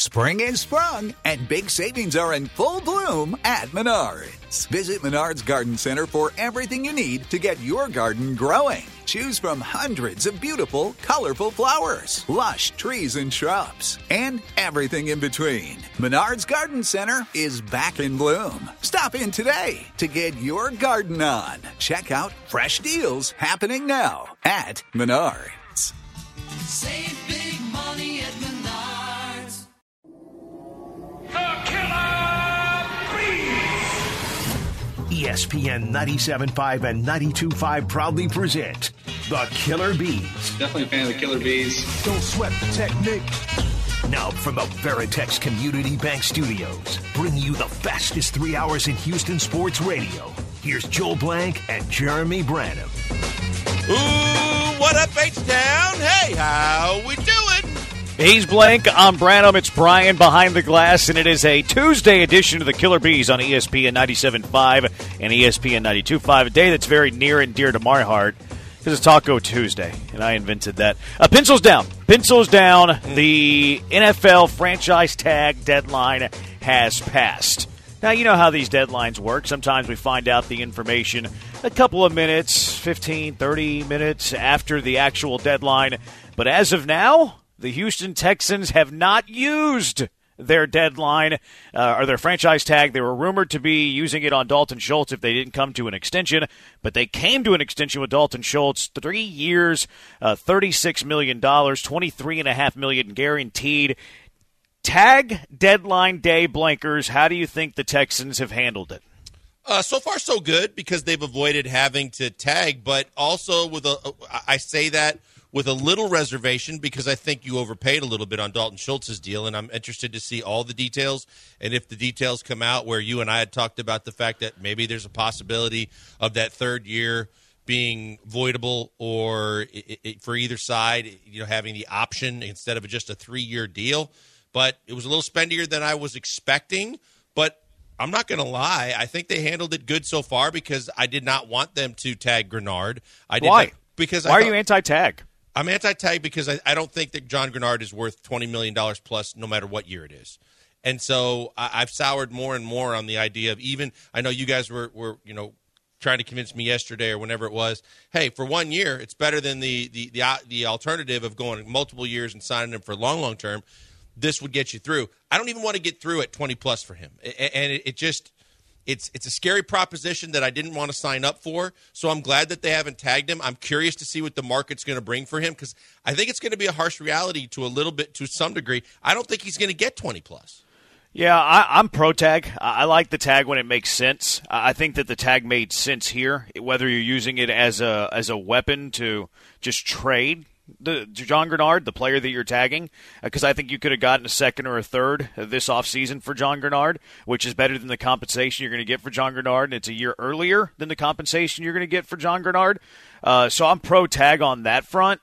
Spring is sprung, and big savings are in full bloom at Menards. Visit Menards Garden Center for everything you need to get your garden growing. Choose from hundreds of beautiful, colorful flowers, lush trees and shrubs, and everything in between. Menards Garden Center is back in bloom. Stop in today to get your garden on. Check out fresh deals happening now at Menards. Save big money at Menards. The Killer Bees! ESPN 97.5 and 92.5 proudly present The Killer Bees. Definitely a fan of the Killer Bees. Don't sweat the technique. Now from the Veritex Community Bank Studios, bring you the fastest 3 hours in Houston sports radio. Here's Joel Blank and Jeremy Branham. Ooh, what up, H-Town? Hey, how we doing? He's Blank, I'm Branham, it's Brian behind the glass, and it is a Tuesday edition of the Killer Bees on ESPN 97.5 and ESPN 92.5, a day that's very near and dear to my heart, because it's Taco Tuesday, and I invented that. Pencils down. Pencils down. The NFL franchise tag deadline has passed. Now, you know how these deadlines work. Sometimes we find out the information a couple of minutes, 15, 30 minutes after the actual deadline. But as of now, the Houston Texans have not used their deadline or their franchise tag. They were rumored to be using it on Dalton Schultz if they didn't come to an extension, but they came to an extension with Dalton Schultz, 3 years, $36 million, $23.5 million guaranteed. Tag deadline day, Blankers, how do you think the Texans have handled it? So far, so good, because they've avoided having to tag, but also I say that with a little reservation, because I think you overpaid a little bit on Dalton Schultz's deal, and I'm interested to see all the details, and if the details come out where you and I had talked about the fact that maybe there's a possibility of that third year being voidable, or for either side, having the option instead of just a 3-year deal. But it was a little spendier than I was expecting, but I'm not going to lie. I think they handled it good so far, because I did not want them to tag Grenard. Why? Why are you anti-tag? I'm anti-tag because I don't think that John Grenard is worth $20 million plus no matter what year it is. And so I've soured more and more on the idea of, even – I know you guys were trying to convince me yesterday or whenever it was, hey, for 1 year, it's better than the alternative of going multiple years and signing him for long term. This would get you through. I don't even want to get through at 20 plus for him. And it just – it's a scary proposition that I didn't want to sign up for, so I'm glad that they haven't tagged him. I'm curious to see what the market's going to bring for him, because I think it's going to be a harsh reality to some degree. I don't think he's going to get 20 plus. Yeah, I'm pro-tag. I like the tag when it makes sense. I think that the tag made sense here, whether you're using it as a weapon to just trade John Grenard, the player that you're tagging, because I think you could have gotten a second or a third this offseason for John Grenard, which is better than the compensation you're going to get for John Grenard, and it's a year earlier than the compensation you're going to get for John Grenard. So I'm pro-tag on that front.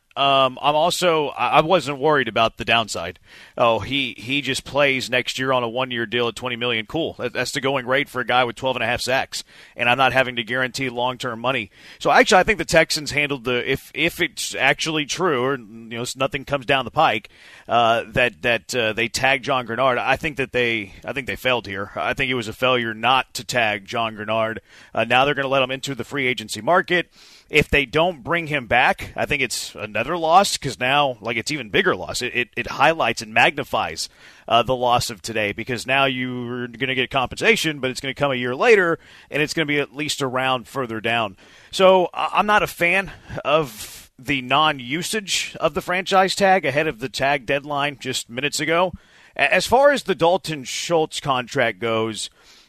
I wasn't worried about the downside. Oh, he just plays next year on a 1-year deal at $20 million. Cool. That's the going rate for a guy with 12.5 sacks, and I'm not having to guarantee long-term money. So actually, I think the Texans handled if it's actually true, or nothing comes down the pike, that they tagged John Grenard. I think they failed here. I think it was a failure not to tag John Grenard. Now they're going to let him into the free agency market. If they don't bring him back, I think it's another loss, because now, it's even bigger loss. It highlights and magnifies the loss of today, because now you're going to get compensation, but it's going to come a year later, and it's going to be at least a round further down. So I'm not a fan of the non-usage of the franchise tag ahead of the tag deadline just minutes ago. As far as the Dalton Schultz contract goes,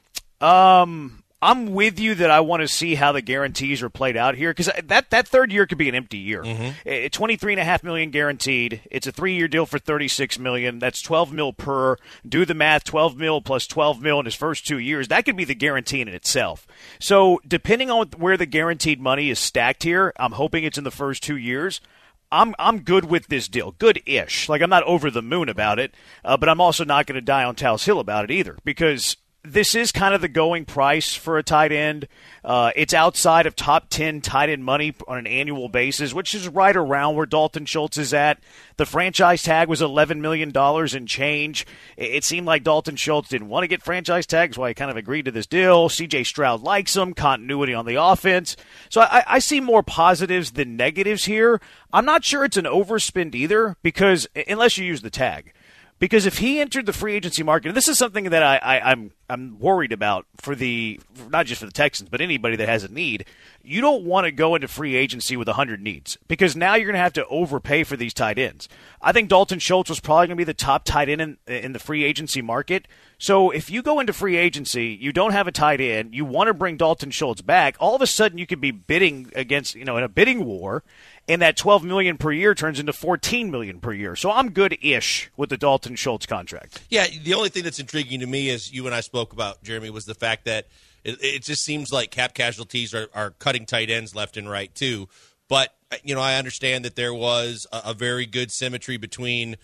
I'm with you that I want to see how the guarantees are played out here, because that third year could be an empty year. Mm-hmm. $23.5 million guaranteed. It's a 3-year deal for $36 million. That's $12 million per. Do the math: $12 million plus $12 million in his first 2 years. That could be the guarantee in itself. So depending on where the guaranteed money is stacked here, I'm hoping it's in the first 2 years. I'm good with this deal. Good-ish. I'm not over the moon about it, but I'm also not going to die on Tal's Hill about it either, because this is kind of the going price for a tight end. It's outside of top 10 tight end money on an annual basis, which is right around where Dalton Schultz is at. The franchise tag was $11 million and change. It seemed like Dalton Schultz didn't want to get franchise tags, why he kind of agreed to this deal. C.J. Stroud likes him, continuity on the offense. So I see more positives than negatives here. I'm not sure it's an overspend either, because unless you use the tag. Because if he entered the free agency market, and this is something that I'm worried about not just for the Texans, but anybody that has a need, you don't want to go into free agency with 100 needs, because now you're going to have to overpay for these tight ends. I think Dalton Schultz was probably going to be the top tight end in the free agency market. So if you go into free agency, you don't have a tight end, you want to bring Dalton Schultz back, all of a sudden you could be bidding against, in a bidding war, and that $12 million per year turns into $14 million per year. So I'm good-ish with the Dalton Schultz contract. Yeah, the only thing that's intriguing to me, as you and I spoke about, Jeremy, was the fact that it just seems like cap casualties are cutting tight ends left and right too. But I understand that there was a very good symmetry between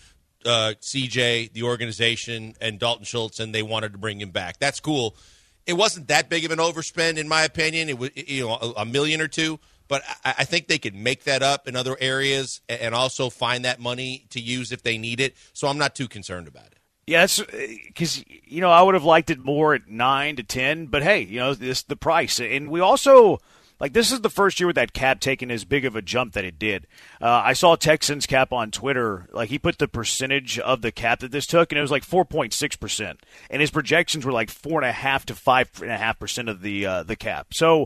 CJ, the organization, and Dalton Schultz, and they wanted to bring him back. That's cool. It wasn't that big of an overspend, in my opinion. It was $1 million or $2 million. But I think they could make that up in other areas and also find that money to use if they need it. So I'm not too concerned about it. Yeah, because, I would have liked it more at 9 to 10. But, hey, this the price. And we also, this is the first year with that cap taking as big of a jump that it did. I saw Texans cap on Twitter. He put the percentage of the cap that this took, and it was 4.6%. And his projections were 4.5 to 5.5% of the cap. So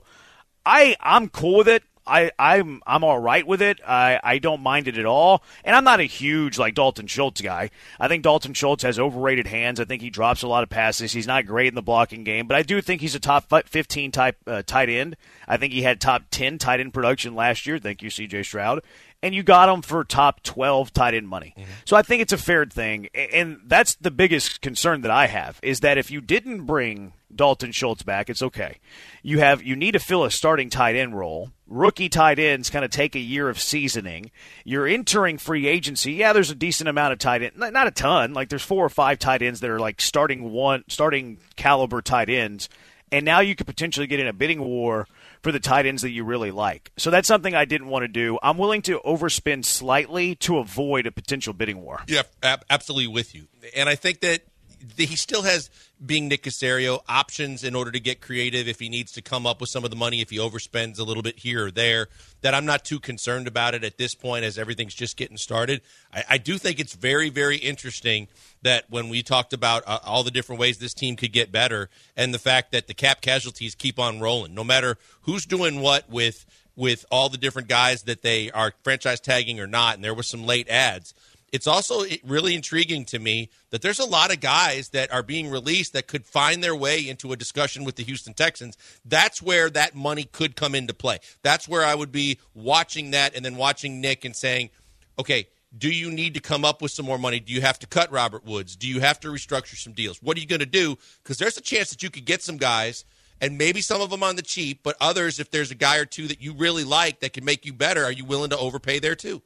I'm cool with it. I'm all right with it. I don't mind it at all. And I'm not a huge Dalton Schultz guy. I think Dalton Schultz has overrated hands. I think he drops a lot of passes. He's not great in the blocking game, but I do think he's a top 15 type tight end. I think he had top 10 tight end production last year. Thank you, C.J. Stroud. And you got him for top 12 tight end money. Mm-hmm. So I think it's a fair thing. And that's the biggest concern that I have, is that if you didn't bring Dalton Schultz back, it's okay. You need to fill a starting tight end role. Rookie tight ends kind of take a year of seasoning. You're entering free agency. Yeah, there's a decent amount of tight end. Not a ton. There's 4 or 5 tight ends that are starting caliber tight ends. And now you could potentially get in a bidding war for the tight ends that you really like. So that's something I didn't want to do. I'm willing to overspend slightly to avoid a potential bidding war. Yeah, absolutely with you. And I think that he still has, being Nick Caserio, options in order to get creative if he needs to come up with some of the money, if he overspends a little bit here or there, that I'm not too concerned about it at this point as everything's just getting started. I do think it's very, very interesting that when we talked about all the different ways this team could get better and the fact that the cap casualties keep on rolling, no matter who's doing what with all the different guys that they are franchise tagging or not, and there was some late ads. It's also really intriguing to me that there's a lot of guys that are being released that could find their way into a discussion with the Houston Texans. That's where that money could come into play. That's where I would be watching that and then watching Nick and saying, okay, do you need to come up with some more money? Do you have to cut Robert Woods? Do you have to restructure some deals? What are you going to do? Because there's a chance that you could get some guys, and maybe some of them on the cheap, but others, if there's a guy or two that you really like that can make you better, are you willing to overpay there too?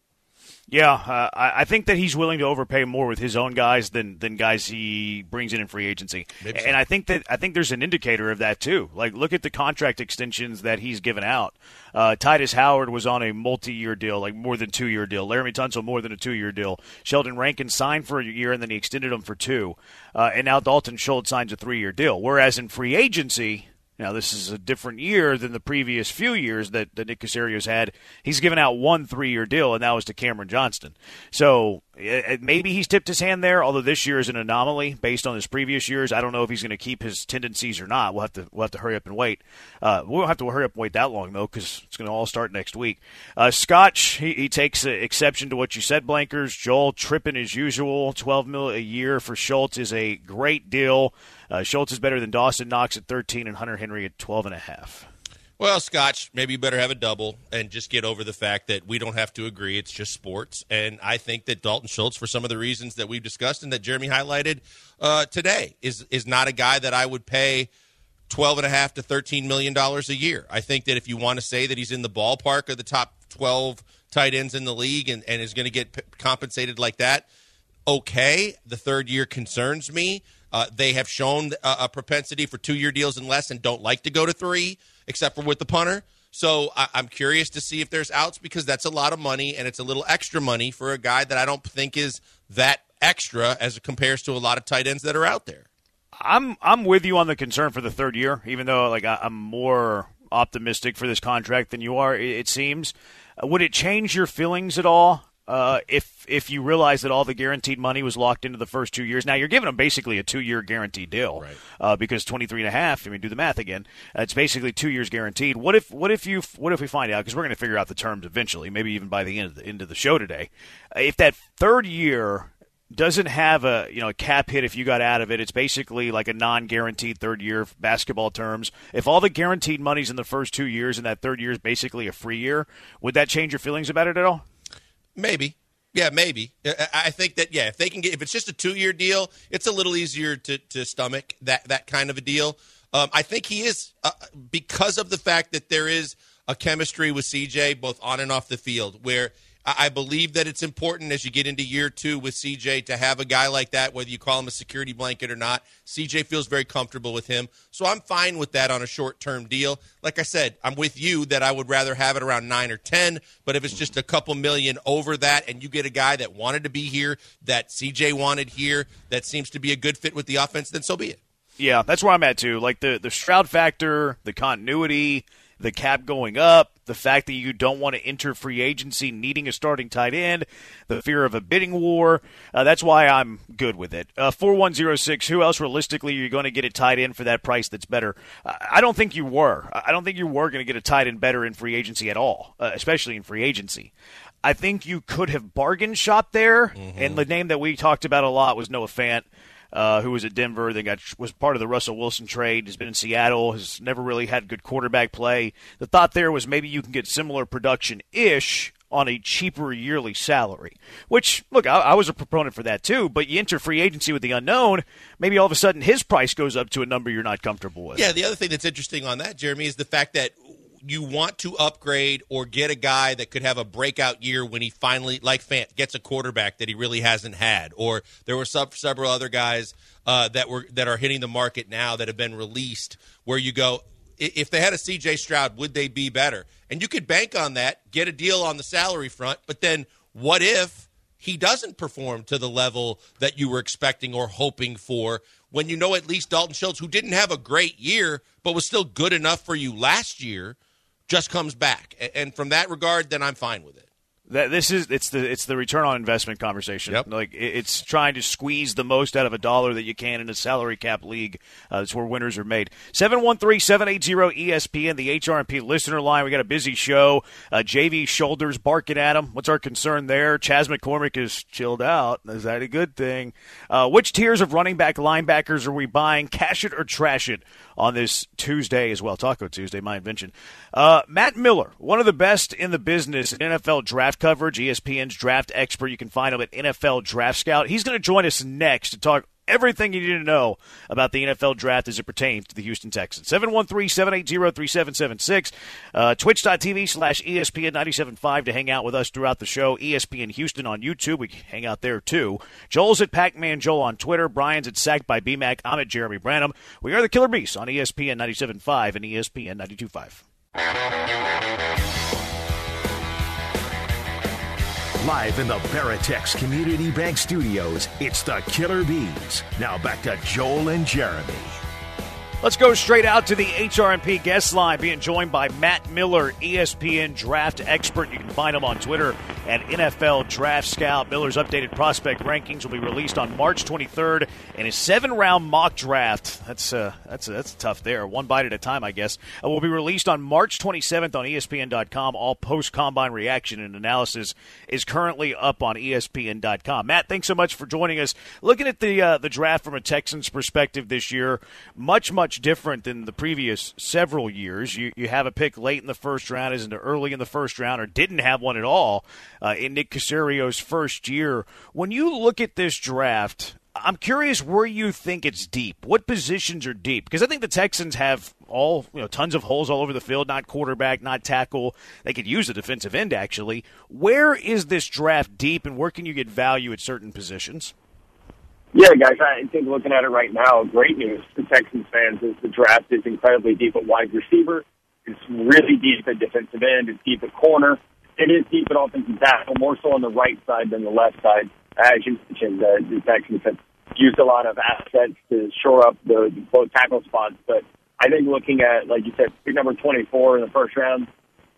Yeah, I think that he's willing to overpay more with his own guys than guys he brings in free agency. Maybe so. And I think there's an indicator of that too. Look at the contract extensions that he's given out. Titus Howard was on a multi-year deal, more than 2-year deal. Laramie Tunsil, more than a 2-year deal. Sheldon Rankin signed for a year and then he extended him for 2. And now Dalton Schultz signs a 3-year deal. Whereas in free agency, now, this is a different year than the previous few years that Nick Caserio's had. He's given out 1 3-year deal, and that was to Cameron Johnston. So maybe he's tipped his hand there, although this year is an anomaly based on his previous years. I don't know if he's going to keep his tendencies or not. We'll have to hurry up and wait. We won't have to hurry up and wait that long, though, because it's going to all start next week. Scotch, he takes exception to what you said, Blankers. Joel tripping as usual. $12 million a year for Schultz is a great deal. Schultz is better than Dawson Knox at 13 and Hunter Henry at 12.5. Well, Scotch, maybe you better have a double and just get over the fact that we don't have to agree. It's just sports. And I think that Dalton Schultz, for some of the reasons that we've discussed and that Jeremy highlighted today, is not a guy that I would pay $12.5 to $13 million a year. I think that if you want to say that he's in the ballpark of the top 12 tight ends in the league and is going to get compensated like that, okay. The third year concerns me. They have shown a propensity for 2-year deals and less and don't like to go to 3, except for with the punter. So I'm curious to see if there's outs because that's a lot of money and it's a little extra money for a guy that I don't think is that extra as it compares to a lot of tight ends that are out there. I'm with you on the concern for the 3rd year, even though I'm more optimistic for this contract than you are, it seems. Would it change your feelings at all if you realize that all the guaranteed money was locked into the first 2 years? Now, you're giving them basically a 2-year guaranteed deal, right? Because 23.5, I mean, do the math again. It's basically 2 years guaranteed. What if we find out, because we're going to figure out the terms eventually, maybe even by the end of the show today, if that 3rd year doesn't have a cap hit if you got out of it. It's basically like a non-guaranteed 3rd year basketball terms. If all the guaranteed money's in the first 2 years and that 3rd year is basically a free year, would that change your feelings about it at all? Maybe. Yeah, maybe. I think that, if they can if it's just a 2-year deal, it's a little easier to stomach that kind of a deal. I think he is, because of the fact that there is a chemistry with CJ, both on and off the field, where I believe that it's important as you get into year 2 with CJ to have a guy like that, whether you call him a security blanket or not. CJ feels very comfortable with him. So I'm fine with that on a short-term deal. Like I said, I'm with you that I would rather have it around 9 or 10, but if it's just a couple million over that and you get a guy that wanted to be here, that CJ wanted here, that seems to be a good fit with the offense, then so be it. Yeah, that's where I'm at too. Like the Stroud factor, the continuity, the cap going up, the fact that you don't want to enter free agency needing a starting tight end, the fear of a bidding war. That's why I'm good with it. 4106, who else realistically are you going to get a tight end for that price that's better? I don't think you were. I don't think you were going to get a tight end better in free agency at all, especially in free agency. I think you could have bargain shop there, and the name that we talked about a lot was Noah Fant. Who was at Denver, was part of the Russell Wilson trade, has been in Seattle, has never really had good quarterback play. The thought there was maybe you can get similar production-ish on a cheaper yearly salary, which, look, I was a proponent for that too, but you enter free agency with the unknown, maybe all of a sudden his price goes up to a number you're not comfortable with. Yeah, the other thing that's interesting on that, Jeremy, is the fact that you want to upgrade or get a guy that could have a breakout year when he finally, like Fant, gets a quarterback that he really hasn't had. Or there were several other guys that are hitting the market now that have been released where you go, if they had a C.J. Stroud, would they be better? And you could bank on that, get a deal on the salary front, but then what if he doesn't perform to the level that you were expecting or hoping for when you know at least Dalton Schultz, who didn't have a great year but was still good enough for you last year, just comes back. And from that regard, then I'm fine with it. It's the return on investment conversation. Yep. Like it's trying to squeeze the most out of a dollar that you can in a salary cap league. That's where winners are made. 713-780-ESPN, the HRP listener line. We got a busy show. JV shoulders barking at him. What's our concern there? Chaz McCormick is chilled out. Is that a good thing? Which tiers of running back linebackers are we buying? Cash it or trash it on this Tuesday as well. Taco Tuesday, my invention. Matt Miller, one of the best in the business in NFL draft coverage, ESPN's draft expert. You can find him at NFL Draft Scout. He's going to join us next to talk everything you need to know about the NFL draft as it pertains to the Houston Texans. 713-780-3776. Twitch.tv/ESPN975 to hang out with us throughout the show. ESPN Houston on YouTube. We hang out there too. Joel's at Pac-Man Joel on Twitter. Brian's at Sacked by BMAC. I'm at Jeremy Branham. We are the Killer Beasts on ESPN 97.5 and ESPN 92.5. Live in the Veritex Community Bank Studios, it's the Killer Bees. Now back to Joel and Jeremy. Let's go straight out to the HRMP guest line, being joined by Matt Miller, ESPN draft expert. You can find him on Twitter at NFL Draft Scout. Miller's updated prospect rankings will be released on March 23rd in his 7-round mock draft. That's tough there. One bite at a time, I guess. Will be released on March 27th on ESPN.com. All post-combine reaction and analysis is currently up on ESPN.com. Matt, thanks so much for joining us. Looking at the draft from a Texans perspective this year, much different than the previous several years. You have a pick late in the first round, as into early in the first round, or didn't have one at all in Nick Caserio's first year. When you look at this draft, I'm curious where you think it's deep. What positions are deep? Because I think the Texans have tons of holes all over the field, not quarterback, not tackle. They could use a defensive end, actually. Where is this draft deep, and where can you get value at certain positions? Yeah, guys, I think looking at it right now, great news for Texans fans is the draft is incredibly deep at wide receiver. It's really deep at defensive end. It's deep at corner. It is deep at offensive tackle, more so on the right side than the left side. As you mentioned, the Texans have used a lot of assets to shore up the both tackle spots. But I think looking at, like you said, pick number 24 in the first round,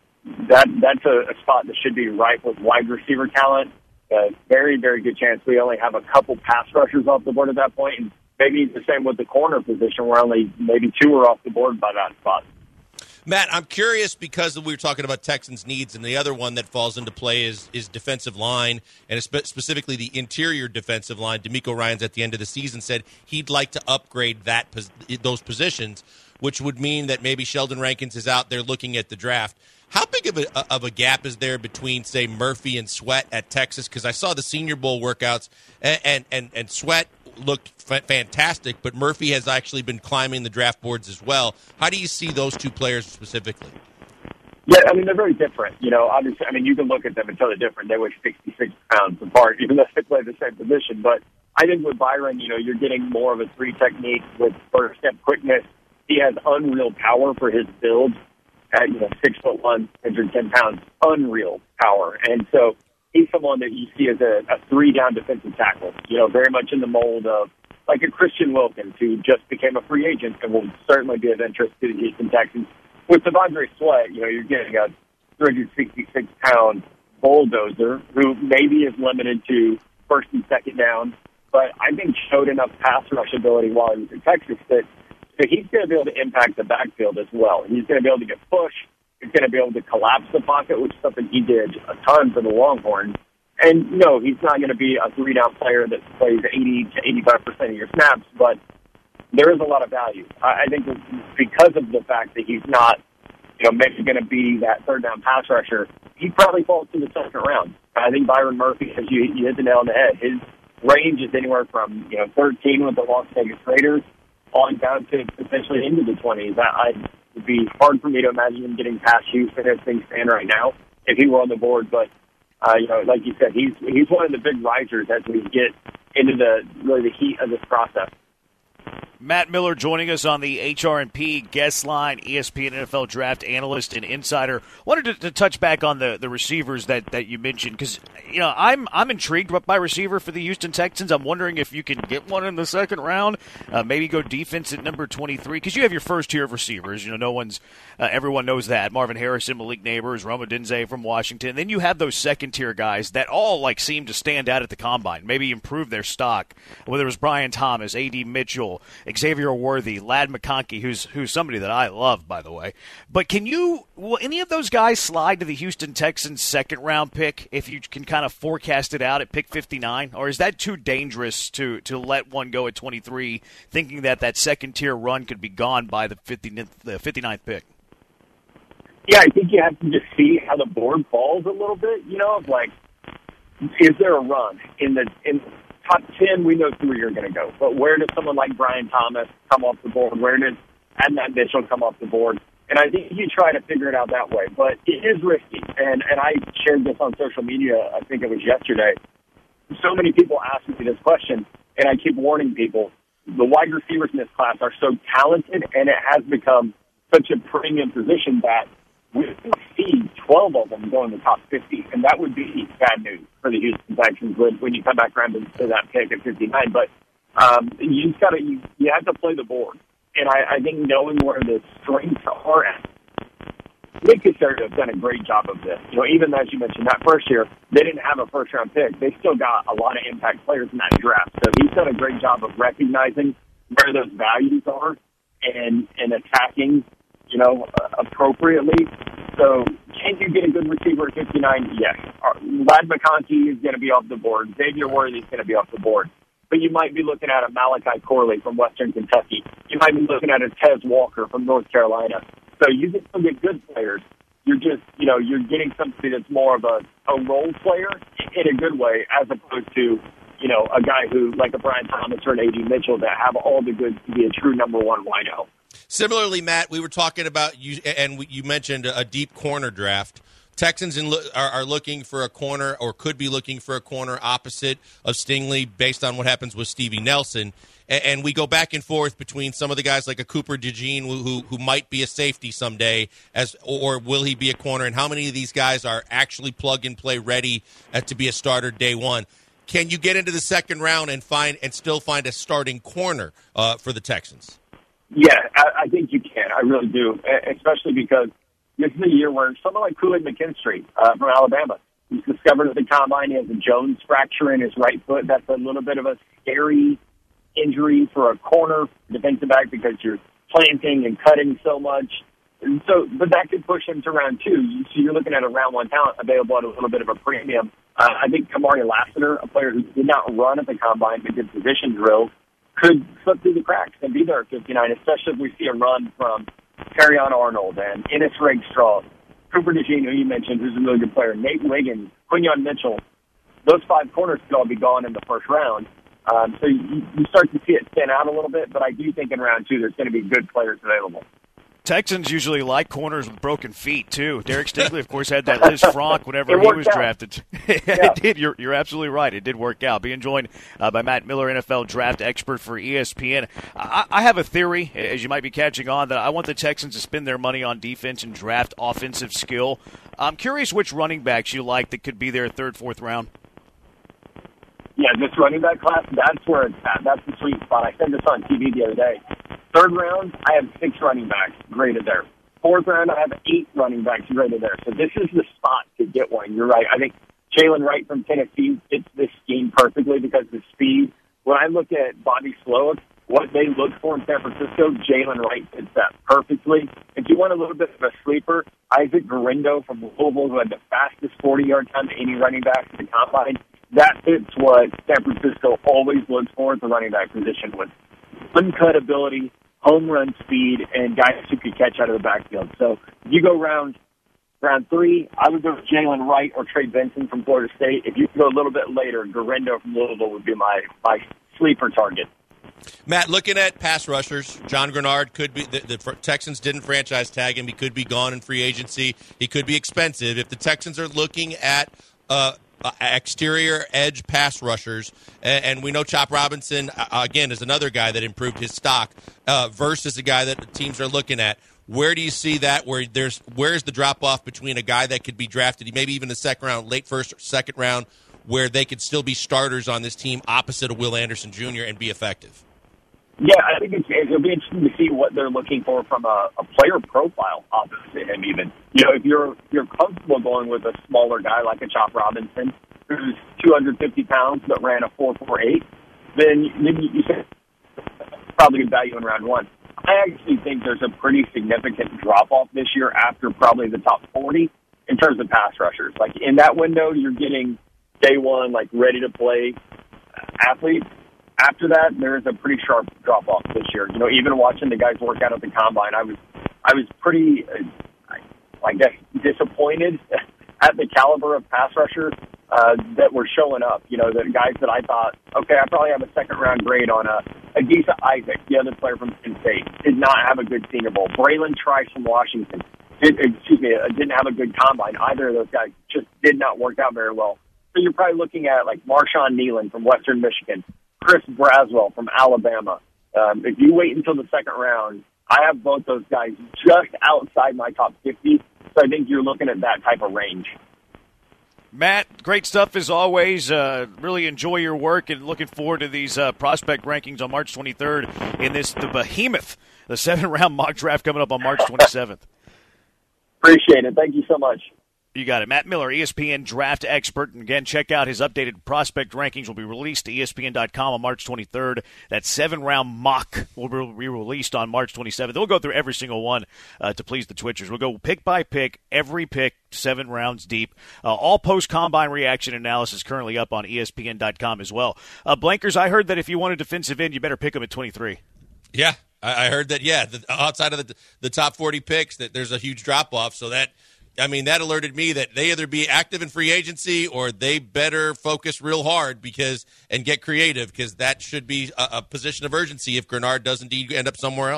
that's a spot that should be ripe with wide receiver talent. Very, very good chance we only have a couple pass rushers off the board at that point. And maybe the same with the corner position, where only maybe two are off the board by that spot. Matt, I'm curious because we were talking about Texans' needs, and the other one that falls into play is defensive line, and specifically the interior defensive line. DeMeco Ryans at the end of the season said he'd like to upgrade those positions, which would mean that maybe Sheldon Rankins is out there looking at the draft. How big of a gap is there between, say, Murphy and Sweat at Texas? Because I saw the Senior Bowl workouts, and Sweat looked fantastic, but Murphy has actually been climbing the draft boards as well. How do you see those two players specifically? Yeah, I mean, they're very different. You know, obviously, I mean, you can look at them and tell they're different. They weigh 66 pounds apart, even though they play the same position. But I think with Byron, you know, you're getting more of a three technique with first-step quickness. He has unreal power for his build. At 6'1", 110 pounds, unreal power, and so he's someone that you see as a three-down defensive tackle. You know, very much in the mold of like a Christian Wilkins, who just became a free agent and will certainly be of interest to the Houston Texans. With Devondre Sweat, you know, you're getting a 366-pound bulldozer who maybe is limited to first and second down, but I think showed enough pass rush ability while he was in Texas that he's going to be able to impact the backfield as well. He's going to be able to get push. He's going to be able to collapse the pocket, which is something he did a ton for the Longhorns. And, no, he's not going to be a three-down player that plays 80 to 85% of your snaps, but there is a lot of value. I think because of the fact that he's not, you know, maybe going to be that third-down pass rusher, he probably falls to the second round. I think Byron Murphy, as you hit the nail on the head, his range is anywhere from, 13 with the Las Vegas Raiders on down to potentially into the 20s. It would be hard for me to imagine him getting past Houston as things stand right now if he were on the board. But, like you said, he's one of the big risers as we get into the heat of this process. Matt Miller joining us on the HR&P guest line, ESPN NFL draft analyst and insider. Wanted to touch back on the receivers that you mentioned because I'm intrigued by receiver for the Houston Texans. I'm wondering if you can get one in the second round, maybe go defense at number 23 because you have your first tier of receivers. Everyone knows that Marvin Harrison, Malik Neighbors, Rome Odunze from Washington. Then you have those second tier guys that all seem to stand out at the combine, maybe improve their stock. Whether it was Brian Thomas, A.D. Mitchell, Xavier Worthy, Ladd McConkey, who's somebody that I love, by the way. But will any of those guys slide to the Houston Texans second round pick if you can kind of forecast it out at pick 59? Or is that too dangerous to let one go at 23, thinking that second tier run could be gone by the 59th pick? Yeah, I think you have to just see how the board falls a little bit, is there a run in the top 10, we know 3 are going to go. But where does someone like Brian Thomas come off the board? Where does Adnan Mitchell come off the board? And I think you try to figure it out that way. But it is risky. And I shared this on social media, I think it was yesterday. So many people ask me this question, and I keep warning people. The wide receivers in this class are so talented, and it has become such a premium position that we see 12 of them go in the top 50, and that would be bad news for the Houston Texans when you come back around to that pick at 59. But you have to play the board, and I think knowing where the strengths are at, Nick Caserio has done a great job of this. Even as you mentioned, that first year, they didn't have a first-round pick. They still got a lot of impact players in that draft. So he's done a great job of recognizing where those values are and attacking appropriately. So can you get a good receiver at 59? Yes. Ladd McConkey is going to be off the board. Xavier Worthy is going to be off the board. But you might be looking at a Malachi Corley from Western Kentucky. You might be looking at a Tez Walker from North Carolina. So you can still get good players. You're just, you're getting somebody that's more of a role player in a good way as opposed to, a guy who, like a Brian Thomas or an A.D. Mitchell, that have all the goods to be a true number one wideout. Similarly, Matt, we were talking about you, and you mentioned a deep corner draft. Texans are looking for a corner, or could be looking for a corner opposite of Stingley based on what happens with Stevie Nelson. And we go back and forth between some of the guys like a Cooper DeJean who might be a safety someday, or will he be a corner, and how many of these guys are actually plug-and-play ready to be a starter day one. Can you get into the second round and still find a starting corner for the Texans? Yeah, I think you can. I really do, especially because this is a year where someone like Kool-Aid McKinstry from Alabama, he's discovered at the combine he has a Jones fracture in his right foot. That's a little bit of a scary injury for a corner defensive back because you're planting and cutting so much. And so, but that could push him to round two. So you're looking at a round one talent available at a little bit of a premium. I think Kamari Lassiter, a player who did not run at the combine but did position drills, could slip through the cracks and be there at 59, especially if we see a run from Terrion Arnold and Ennis Rakestraw, Cooper DeJean, who you mentioned, who's a really good player, Nate Wiggins, Quinyon Mitchell. Those five corners could all be gone in the first round. So you start to see it thin out a little bit, but I do think in round two there's going to be good players available. Texans usually like corners with broken feet, too. Derek Stingley, of course, had that Liz Franck whenever he was drafted. It did. You're absolutely right. It did work out. Being joined by Matt Miller, NFL draft expert for ESPN. I have a theory, as you might be catching on, that I want the Texans to spend their money on defense and draft offensive skill. I'm curious which running backs you like that could be their third, fourth round. Yeah, this running back class, that's where it's at. That's the sweet spot. I said this on TV the other day. Third round, I have 6 running backs graded there. Fourth round, I have 8 running backs graded there. So this is the spot to get one. You're right. I think Jalen Wright from Tennessee fits this scheme perfectly because of the speed. When I look at Bobby Slowick, what they look for in San Francisco, Jalen Wright fits that perfectly. If you want a little bit of a sleeper, Isaac Garindo from Louisville, who had the fastest 40-yard time to any running back in the combine, that fits what San Francisco always looks for at the running back position with uncut ability, home run speed, and guys who could catch out of the backfield. So if you go round 3, I would go with Jalen Wright or Trey Benson from Florida State. If you go a little bit later, Garindo from Louisville would be my sleeper target. Matt, looking at pass rushers, John Grenard could be the Texans didn't franchise tag him. He could be gone in free agency. He could be expensive. If the Texans are looking at exterior edge pass rushers, and we know Chop Robinson, again, is another guy that improved his stock versus a guy that the teams are looking at. Where do you see that? Where's the drop-off between a guy that could be drafted, maybe even the second round, late first or second round, where they could still be starters on this team opposite of Will Anderson Jr. and be effective? Yeah, I think it'll be interesting to see what they're looking for from a player profile opposite him even. You know, if you're comfortable going with a smaller guy like a Chop Robinson, who's 250 pounds but ran a 4.48, then you say probably good value in round 1. I actually think there's a pretty significant drop-off this year after probably the top 40 in terms of pass rushers. Like, in that window, you're getting day one, like, ready-to-play athletes. After that, there is a pretty sharp drop-off this year. You know, even watching the guys work out at the combine, I was pretty, I guess, disappointed at the caliber of pass rushers that were showing up. You know, the guys that I thought, okay, I probably have a second-round grade on Adisa Isaac, the other player from Penn State, did not have a good Senior Bowl. Braylon Trice from Washington, didn't have a good combine. Either of those guys just did not work out very well. So you're probably looking at, like, Marshawn Nealon from Western Michigan, Chris Braswell from Alabama. If you wait until the second round, I have both those guys just outside my top 50, so I think you're looking at that type of range. Matt, great stuff as always. Really enjoy your work and looking forward to these prospect rankings on March 23rd in the behemoth, the 7th-round mock draft coming up on March 27th. Appreciate it. Thank you so much. You got it. Matt Miller, ESPN draft expert. And again, check out his updated prospect rankings. Will be released to ESPN.com on March 23rd. That 7th-round mock will be released on March 27th. We'll go through every single one to please the Twitchers. We'll go pick by pick, every pick, 7 rounds deep. All post-combine reaction analysis currently up on ESPN.com as well. Blankers, I heard that if you want a defensive end, you better pick him at 23. Yeah, I heard that, outside of the top 40 picks, that there's a huge drop-off, so that alerted me that they either be active in free agency or they better focus real hard and get creative, because that should be a position of urgency if Grenard does indeed end up somewhere else.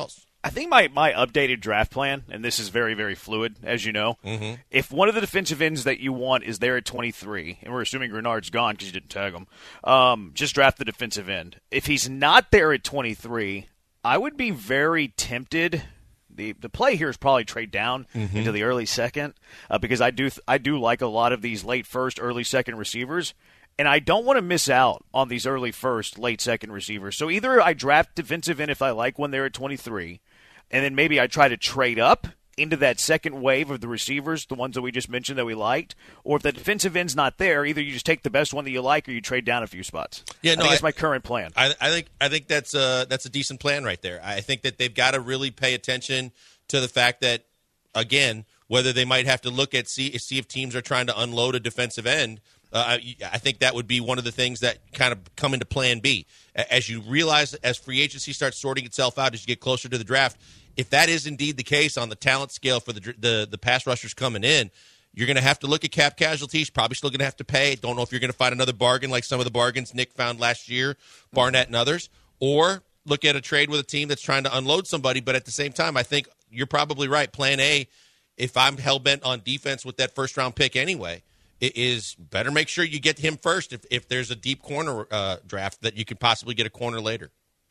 I think my updated draft plan, and this is very, very fluid, as you know, if one of the defensive ends that you want is there at 23, and we're assuming Grenard's gone because you didn't tag him, just draft the defensive end. If he's not there at 23, I would be very tempted. The play here is probably trade down into the early second because I do like a lot of these late first, early second receivers. And I don't want to miss out on these early first, late second receivers. So either I draft defensive end if I like when they're at 23, and then maybe I try to trade up into that second wave of the receivers, the ones that we just mentioned that we liked. Or if the defensive end's not there, either you just take the best one that you like or you trade down a few spots. Yeah, no, that's my current plan. I think that's a decent plan right there. I think that they've got to really pay attention to the fact that, again, whether they might have to look at see if teams are trying to unload a defensive end. I think that would be one of the things that kind of come into plan B. As you realize, as free agency starts sorting itself out, as you get closer to the draft, if that is indeed the case on the talent scale for the pass rushers coming in, you're going to have to look at cap casualties, probably still going to have to pay. Don't know if you're going to find another bargain like some of the bargains Nick found last year, Barnett and others, or look at a trade with a team that's trying to unload somebody. But at the same time, I think you're probably right. Plan A, if I'm hell-bent on defense with that first-round pick anyway, it is better make sure you get him first if there's a deep corner draft that you could possibly get a corner later.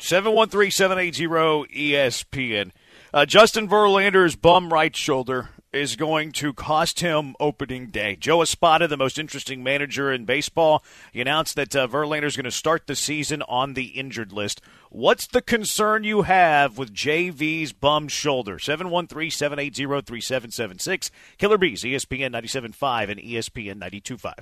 713-780-ESPN. Justin Verlander's bum right shoulder is going to cost him opening day. Joe Espada, the most interesting manager in baseball, he announced that Verlander's going to start the season on the injured list. What's the concern you have with JV's bum shoulder? 713-780-3776. Killer Bees, ESPN 97.5 and ESPN 92.5.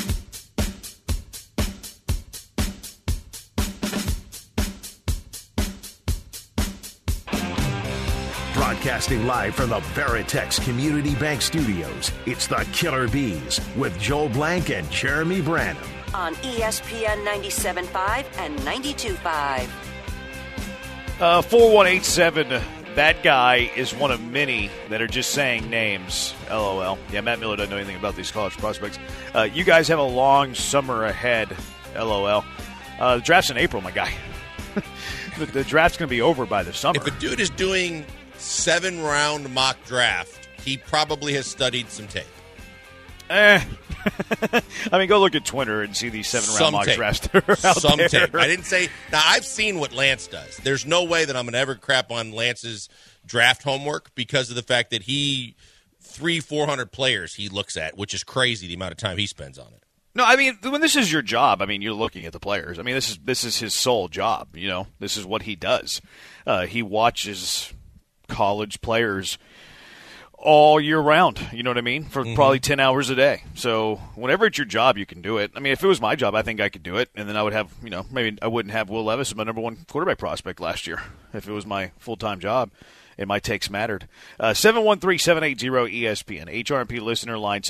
Broadcasting live from the Veritex Community Bank Studios, it's the Killer Bees with Joel Blank and Jeremy Branham. On ESPN 97.5 and 92.5. 4187, that guy is one of many that are just saying names. LOL. Yeah, Matt Miller doesn't know anything about these college prospects. You guys have a long summer ahead. LOL. The draft's in April, my guy. The draft's going to be over by the summer. If a dude is doing 7-round mock draft, he probably has studied some tape. I mean, go look at Twitter and see these 7-round mock drafts that are out some there. Tape. I didn't say. Now, I've seen what Lance does. There's no way that I'm going to ever crap on Lance's draft homework because of the fact that 300-400 players he looks at, which is crazy the amount of time he spends on it. No, I mean, when this is your job, I mean, you're looking at the players. I mean, this is his sole job, you know. This is what he does. He watches college players all year round, you know what I mean, for probably 10 hours a day. So whenever it's your job, you can do it. I mean, if it was my job, I think I could do it, and then I would have, you know, maybe I wouldn't have Will Levis as my number one quarterback prospect last year if it was my full-time job. And my takes mattered. 713-780-ESPN. HRMP listener line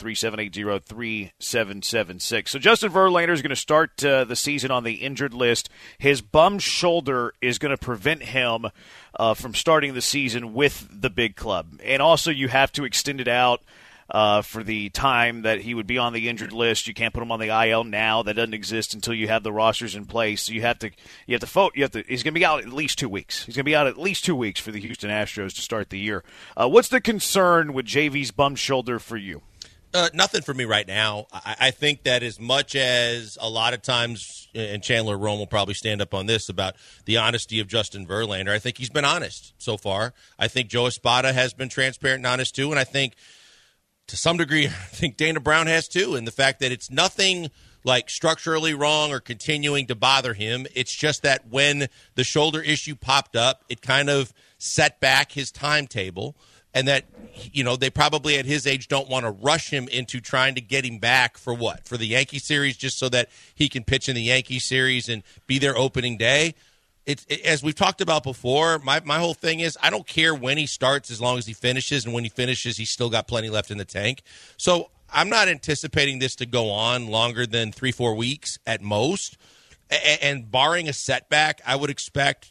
713-780-3776. So Justin Verlander is going to start the season on the injured list. His bum shoulder is going to prevent him from starting the season with the big club. And also you have to extend it out for the time that he would be on the injured list. You can't put him on the IL now. That doesn't exist until you have the rosters in place. So he's going to be out at least 2 weeks. He's going to be out at least 2 weeks for the Houston Astros to start the year. What's the concern with JV's bum shoulder for you? Nothing for me right now. I think that as much as a lot of times, and Chandler Rome will probably stand up on this about the honesty of Justin Verlander, I think he's been honest so far. I think Joe Espada has been transparent and honest too, and I think to some degree, I think Dana Brown has too, and the fact that it's nothing like structurally wrong or continuing to bother him. It's just that when the shoulder issue popped up, it kind of set back his timetable, and that, you know, they probably at his age don't want to rush him into trying to get him back for what? For the Yankee series, just so that he can pitch in the Yankee series and be their opening day. As we've talked about before, my whole thing is I don't care when he starts as long as he finishes, and when he finishes, he's still got plenty left in the tank. So I'm not anticipating this to go on longer than 3-4 weeks at most. And barring a setback, I would expect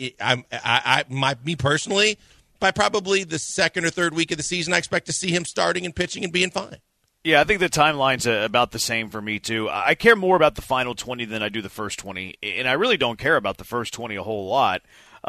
me personally, by probably the second or third week of the season, I expect to see him starting and pitching and being fine. Yeah, I think the timeline's about the same for me, too. I care more about the final 20 than I do the first 20, and I really don't care about the first 20 a whole lot.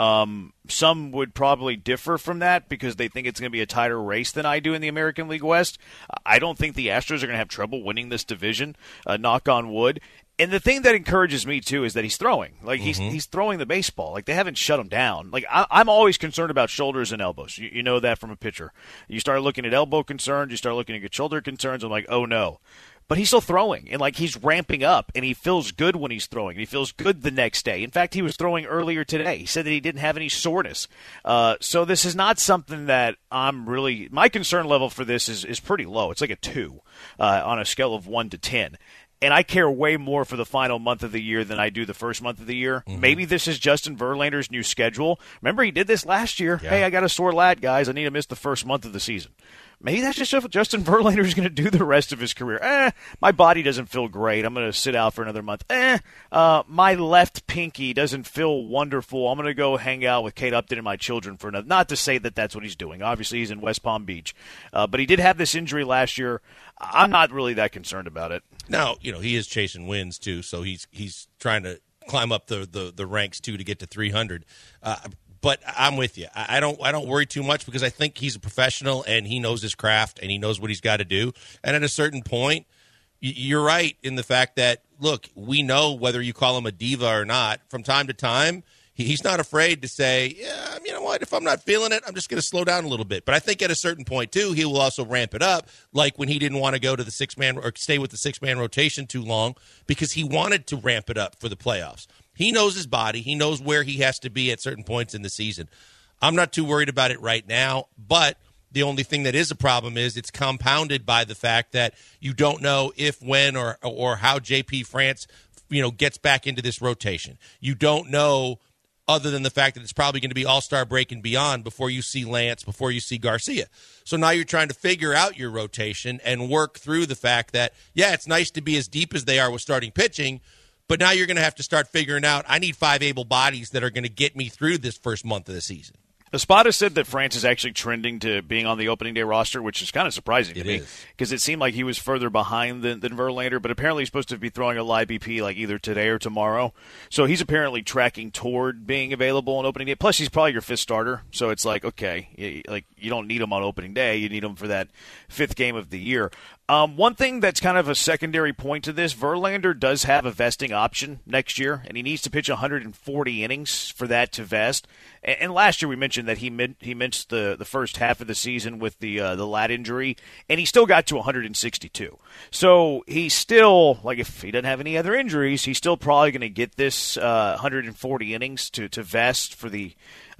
Some would probably differ from that because they think it's going to be a tighter race than I do in the American League West. I don't think the Astros are going to have trouble winning this division, knock on wood. And the thing that encourages me, too, is that he's throwing. Like, he's throwing the baseball. Like, they haven't shut him down. Like, I'm always concerned about shoulders and elbows. You know that from a pitcher. You start looking at elbow concerns, you start looking at shoulder concerns, I'm like, oh, no. But he's still throwing, and, like, he's ramping up, and he feels good when he's throwing, and he feels good the next day. In fact, he was throwing earlier today. He said that he didn't have any soreness. So this is not something that I'm really – my concern level for this is pretty low. It's like a 2 on a scale of 1 to 10. And I care way more for the final month of the year than I do the first month of the year. Mm-hmm. Maybe this is Justin Verlander's new schedule. Remember, he did this last year. Yeah. Hey, I got a sore lat, guys. I need to miss the first month of the season. Maybe that's just what Justin Verlander is going to do the rest of his career. My body doesn't feel great. I'm going to sit out for another month. My left pinky doesn't feel wonderful. I'm going to go hang out with Kate Upton and my children for another. Not to say that that's what he's doing. Obviously, he's in West Palm Beach. But he did have this injury last year. I'm not really that concerned about it. Now, he is chasing wins, too, so he's trying to climb up the ranks, too, to get to 300. But I'm with you. I don't worry too much because I think he's a professional and he knows his craft and he knows what he's got to do. And at a certain point, you're right in the fact that, look, we know whether you call him a diva or not, from time to time, he's not afraid to say, yeah, you know what, if I'm not feeling it, I'm just going to slow down a little bit. But I think at a certain point, too, he will also ramp it up, like when he didn't want to go to the 6-man or stay with the 6-man rotation too long because he wanted to ramp it up for the playoffs. He knows his body. He knows where he has to be at certain points in the season. I'm not too worried about it right now, but the only thing that is a problem is it's compounded by the fact that you don't know if, when, or how JP France, gets back into this rotation. You don't know other than the fact that it's probably going to be All-Star break and beyond before you see Lance, before you see Garcia. So now you're trying to figure out your rotation and work through the fact that, yeah, it's nice to be as deep as they are with starting pitching, but now you're going to have to start figuring out, I need 5 able bodies that are going to get me through this first month of the season. Espada said that France is actually trending to being on the opening day roster, which is kind of surprising to me because it seemed like he was further behind than Verlander, but apparently he's supposed to be throwing a live BP like either today or tomorrow. So he's apparently tracking toward being available on opening day. Plus, he's probably your 5th starter, so it's like, okay, you don't need him on opening day. You need him for that 5th game of the year. One thing that's kind of a secondary point to this, Verlander does have a vesting option next year, and he needs to pitch 140 innings for that to vest. And last year we mentioned that he missed the first half of the season with the lat injury, and he still got to 162. So he's still, like, if he doesn't have any other injuries, he's still probably going to get this 140 innings to vest for the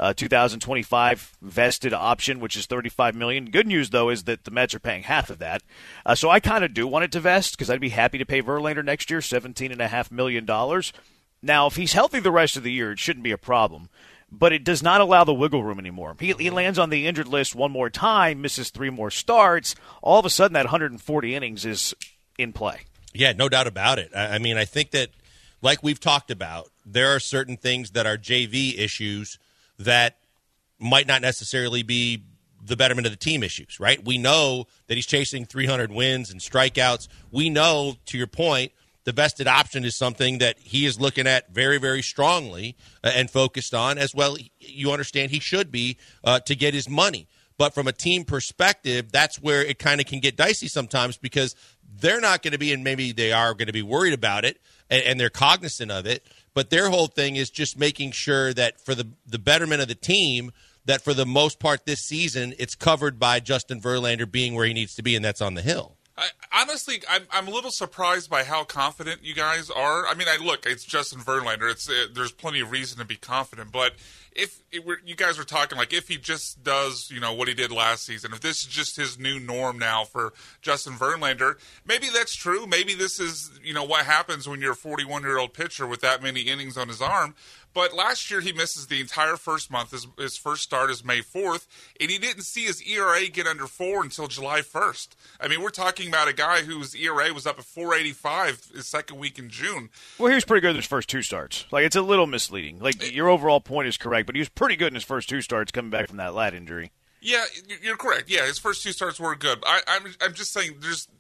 2025 vested option, which is $35 million. Good news, though, is that the Mets are paying half of that. So I kind of do want it to vest because I'd be happy to pay Verlander next year $17.5 million. Now, if he's healthy the rest of the year, it shouldn't be a problem. But it does not allow the wiggle room anymore. He lands on the injured list one more time, misses 3 more starts. All of a sudden, that 140 innings is in play. Yeah, no doubt about it. I mean, I think that, like we've talked about, there are certain things that are JV issues that might not necessarily be the betterment of the team issues, right? We know that he's chasing 300 wins and strikeouts. We know, to your point, the vested option is something that he is looking at very, very strongly and focused on as well. You understand he should be to get his money. But from a team perspective, that's where it kind of can get dicey sometimes because they're not going to be, and maybe they are going to be worried about it, and they're cognizant of it. But their whole thing is just making sure that for the betterment of the team, that for the most part this season, it's covered by Justin Verlander being where he needs to be, and that's on the hill. Honestly, I'm a little surprised by how confident you guys are. I mean, look, it's Justin Verlander. There's plenty of reason to be confident, but you guys were talking like if he just does, what he did last season, if this is just his new norm now for Justin Verlander, maybe that's true. Maybe this is, what happens when you're a 41-year-old pitcher with that many innings on his arm. But last year he misses the entire first month. His first start is May 4th, and he didn't see his ERA get under 4 until July 1st. I mean, we're talking about a guy whose ERA was up at 4.85 his second week in June. Well, he was pretty good in his first 2 starts. Like, it's a little misleading. Like, your overall point is correct, but he was pretty good in his first 2 starts coming back from that lat injury. Yeah, you're correct. Yeah, his first 2 starts were good. I'm just saying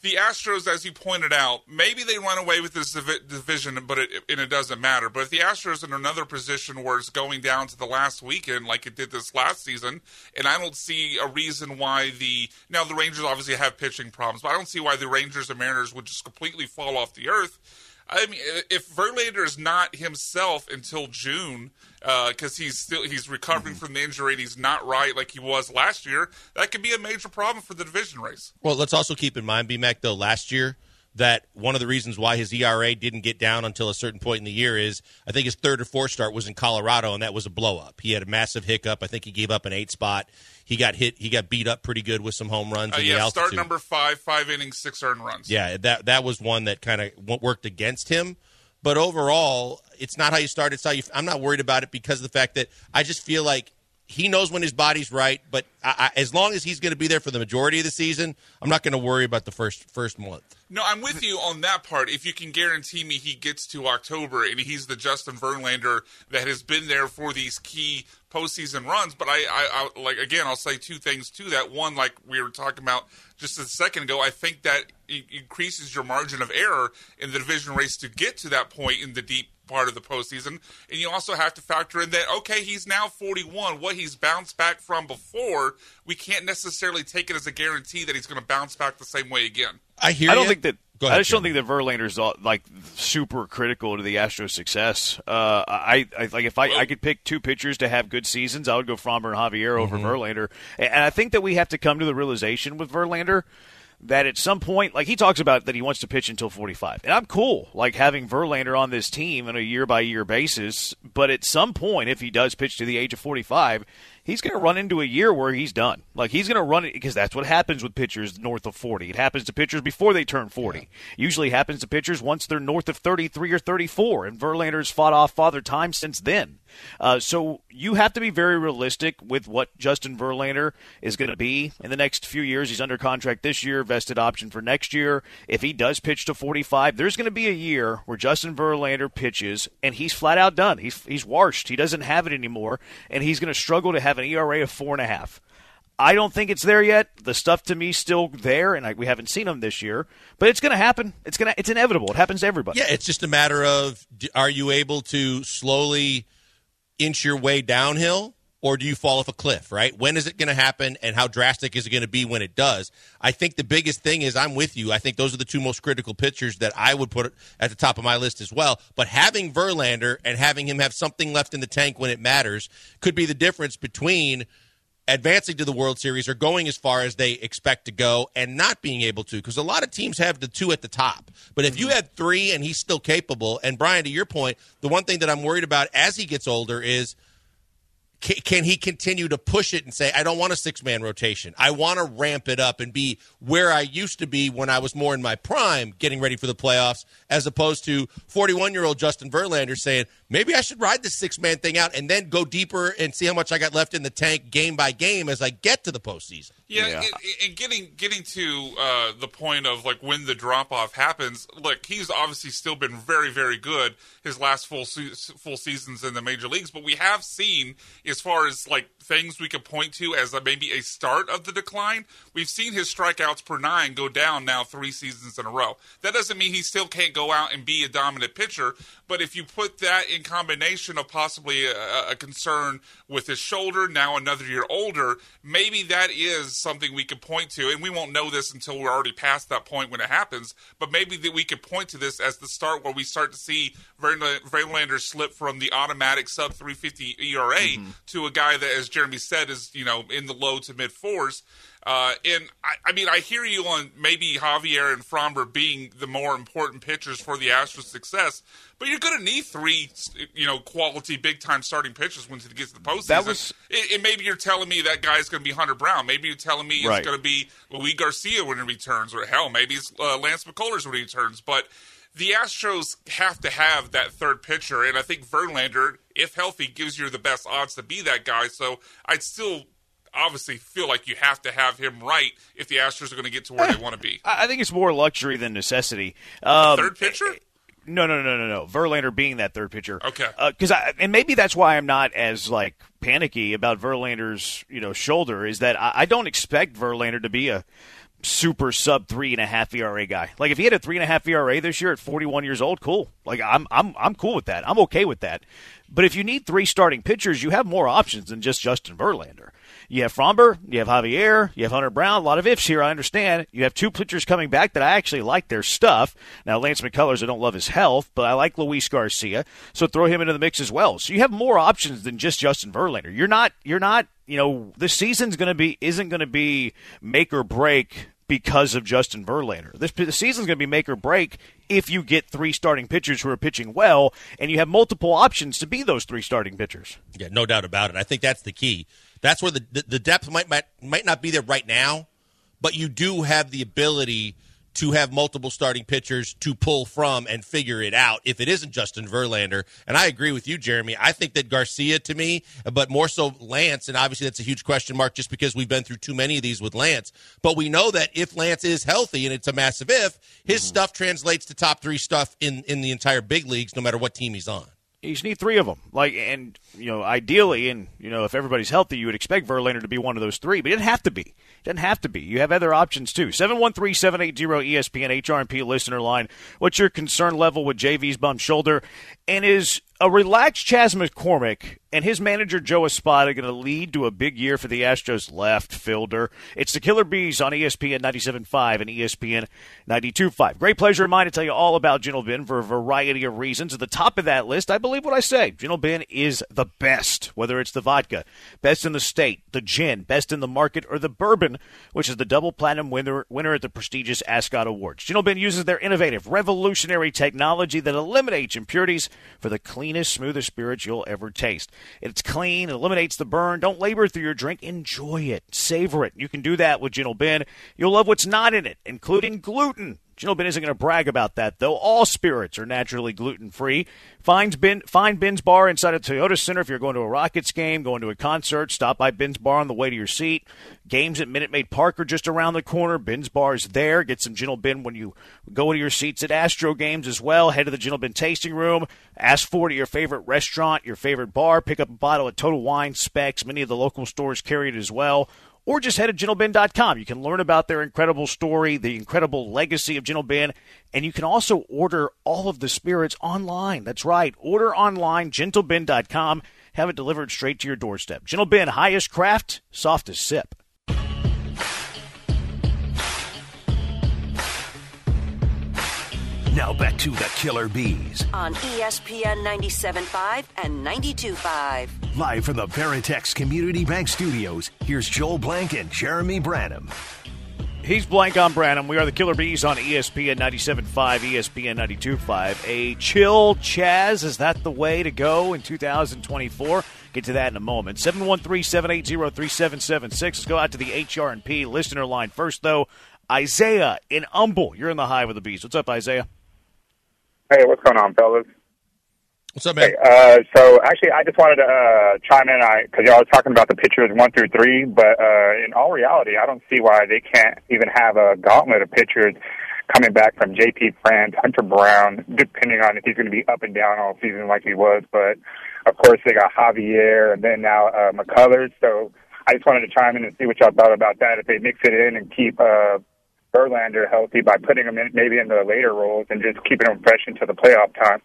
the Astros, as you pointed out, maybe they run away with this division, but it doesn't matter. But if the Astros are in another position where it's going down to the last weekend like it did this last season, and I don't see a reason why the Rangers obviously have pitching problems, but I don't see why the Rangers and Mariners would just completely fall off the earth. I mean, if Verlander is not himself until June, because he's recovering from the injury and he's not right like he was last year, that could be a major problem for the division race. Well, let's also keep in mind, BMAC, though, last year, that one of the reasons why his ERA didn't get down until a certain point in the year is I think his third or fourth start was in Colorado, and that was a blow-up. He had a massive hiccup. I think he gave up an 8 spot. He got hit. He got beat up pretty good with some home runs. In the altitude. Start number 5 innings, 6 earned runs. Yeah, that was one that kind of worked against him. But overall, it's not how you start. It's how you. I'm not worried about it because of the fact that I just feel like he knows when his body's right. But as long as he's going to be there for the majority of the season, I'm not going to worry about the first month. No, I'm with you on that part. If you can guarantee me he gets to October and he's the Justin Verlander that has been there for these key postseason runs. But I like, again, I'll say 2 things to that. One, like we were talking about just a second ago, I think that it increases your margin of error in the division race to get to that point in the deep part of the postseason. And you also have to factor in that, okay, he's now 41. What he's bounced back from before, we can't necessarily take it as a guarantee that he's going to bounce back the same way again. I don't think that Verlander's like super critical to the Astros' success. I if I could pick 2 pitchers to have good seasons, I would go Framber and Javier over Verlander. And I think that we have to come to the realization with Verlander that at some point, like he talks about that he wants to pitch until 45. And I'm cool, like having Verlander on this team on a year-by-year basis. But at some point, if he does pitch to the age of 45, he's going to run into a year where he's done. Like, he's going to run it because that's what happens with pitchers north of 40. It happens to pitchers before they turn 40. Yeah. Usually happens to pitchers once they're north of 33 or 34, and Verlander's fought off Father Time since then. So you have to be very realistic with what Justin Verlander is going to be in the next few years. He's under contract this year, vested option for next year. If he does pitch to 45, there's going to be a year where Justin Verlander pitches, and he's flat out done. He's washed. He doesn't have it anymore, and he's going to struggle to have an ERA of 4.5. I don't think it's there yet. The stuff to me still there, and we haven't seen him this year. But it's going to happen. It's inevitable. It happens to everybody. Yeah, it's just a matter of are you able to slowly inch your way downhill, or do you fall off a cliff, right? When is it going to happen, and how drastic is it going to be when it does? I think the biggest thing is I'm with you. I think those are the 2 most critical pitchers that I would put at the top of my list as well. But having Verlander and having him have something left in the tank when it matters could be the difference between advancing to the World Series or going as far as they expect to go and not being able to, because a lot of teams have the 2 at the top. But if you had 3 and he's still capable, and Brian, to your point, the one thing that I'm worried about as he gets older is can he continue to push it and say, I don't want a 6-man rotation. I want to ramp it up and be where I used to be when I was more in my prime getting ready for the playoffs, as opposed to 41-year-old Justin Verlander saying, maybe I should ride this 6-man thing out and then go deeper and see how much I got left in the tank game by game as I get to the postseason. Yeah. And getting to the point of like when the drop-off happens, look, he's obviously still been very, very good his last full seasons in the major leagues, but we have seen, as far as like things we could point to as maybe a start of the decline, we've seen his strikeouts per 9 go down now 3 seasons in a row. That doesn't mean he still can't go out and be a dominant pitcher, but if you put that in combination of possibly a concern with his shoulder, now another year older, maybe that is something we could point to, and we won't know this until we're already past that point when it happens, but maybe that we could point to this as the start where we start to see Verlander slip from the automatic sub-350 ERA to a guy that, as Jeremy said, is in the low to mid-4s. And I hear you on maybe Javier and Framber being the more important pitchers for the Astros' success, but you're going to need 3, quality big-time starting pitchers once it gets to the postseason. And maybe you're telling me that guy's going to be Hunter Brown. Maybe you're telling me it's going to be Luis Garcia when he returns, or hell, maybe it's Lance McCullers when he returns. But the Astros have to have that third pitcher, and I think Verlander, if healthy, gives you the best odds to be that guy. So I'd still obviously feel like you have to have him right if the Astros are going to get to where they want to be. I think it's more luxury than necessity. Third pitcher? No. Verlander being that third pitcher. Okay. And maybe that's why I'm not as panicky about Verlander's shoulder, is that I don't expect Verlander to be a super sub 3.5 ERA guy. Like if he had a 3.5 ERA this year at 41 years old, cool. Like I'm cool with that. I'm okay with that. But if you need 3 starting pitchers, you have more options than just Justin Verlander. You have Fromber, you have Javier, you have Hunter Brown. A lot of ifs here, I understand. You have 2 pitchers coming back that I actually like their stuff. Now, Lance McCullers, I don't love his health, but I like Luis Garcia, so throw him into the mix as well. So you have more options than just Justin Verlander. You're not. This season's isn't going to be make or break because of Justin Verlander. The season's going to be make or break if you get 3 starting pitchers who are pitching well, and you have multiple options to be those 3 starting pitchers. Yeah, no doubt about it. I think that's the key. That's where the depth might not be there right now, but you do have the ability to have multiple starting pitchers to pull from and figure it out if it isn't Justin Verlander. And I agree with you, Jeremy. I think that Garcia, to me, but more so Lance, and obviously that's a huge question mark just because we've been through too many of these with Lance. But we know that if Lance is healthy, and it's a massive if, his stuff translates to top 3 stuff in the entire big leagues, no matter what team he's on. You just need 3 of them. Ideally, and, if everybody's healthy, you would expect Verlander to be one of those 3, but it doesn't have to be. It doesn't have to be. You have other options, too. 713-780-ESPN, HRP listener line. What's your concern level with JV's bum shoulder? And is a relaxed Chas McCormick and his manager Joe Espada going to lead to a big year for the Astros left fielder? It's the Killer Bees on ESPN 97.5 and ESPN 92.5. Great pleasure of mine to tell you all about Gentle Ben for a variety of reasons. At the top of that list, I believe what I say. Gentle Ben is the best, whether it's the vodka, best in the state, the gin, best in the market, or the bourbon, which is the double platinum winner at the prestigious Ascot Awards. Gentle Ben uses their innovative, revolutionary technology that eliminates impurities for the cleanest, smoothest spirits you'll ever taste. It's clean, it eliminates the burn. Don't labor through your drink. Enjoy it. Savor it. You can do that with Gentle Ben. You'll love what's not in it, including gluten. Gentle Ben isn't going to brag about that, though. All spirits are naturally gluten-free. Find Ben's Bar inside a Toyota Center if you're going to a Rockets game, going to a concert. Stop by Ben's Bar on the way to your seat. Games at Minute Maid Park are just around the corner. Ben's Bar is there. Get some Gentle Ben when you go to your seats at Astro games as well. Head to the Gentle Ben tasting room. Ask for it at your favorite restaurant, your favorite bar. Pick up a bottle of Total Wine Specs. Many of the local stores carry it as well. Or just head to gentleben.com. You can learn about their incredible story, the incredible legacy of Gentle Ben, and you can also order all of the spirits online. That's right. Order online, gentleben.com. Have it delivered straight to your doorstep. Gentle Ben, highest craft, softest sip. Now back to the Killer Bees. On ESPN 97.5 and 92.5. Live from the Veritex Community Bank Studios, here's Joel Blank and Jeremy Branham. He's Blank, I'm Branham. We are the Killer Bees on ESPN 97.5, ESPN 92.5. A chill Chaz, is that the way to go in 2024? Get to that in a moment. 713-780-3776. Let's go out to the HRP listener line. First, though, Isaiah in Humble. You're in the hive with the Bees. What's up, Isaiah? Hey, what's going on, fellas? What's up, man? Hey, so actually, I just wanted to chime in because y'all was talking about the pitchers 1 through 3, but in all reality, I don't see why they can't even have a gauntlet of pitchers coming back from J.P. France, Hunter Brown, depending on if he's going to be up and down all season like he was. But of course, they got Javier and then now McCullers. So I just wanted to chime in and see what y'all thought about that. If they mix it in and keep Verlander healthy by putting him in maybe in the later roles and just keeping him fresh into the playoff time.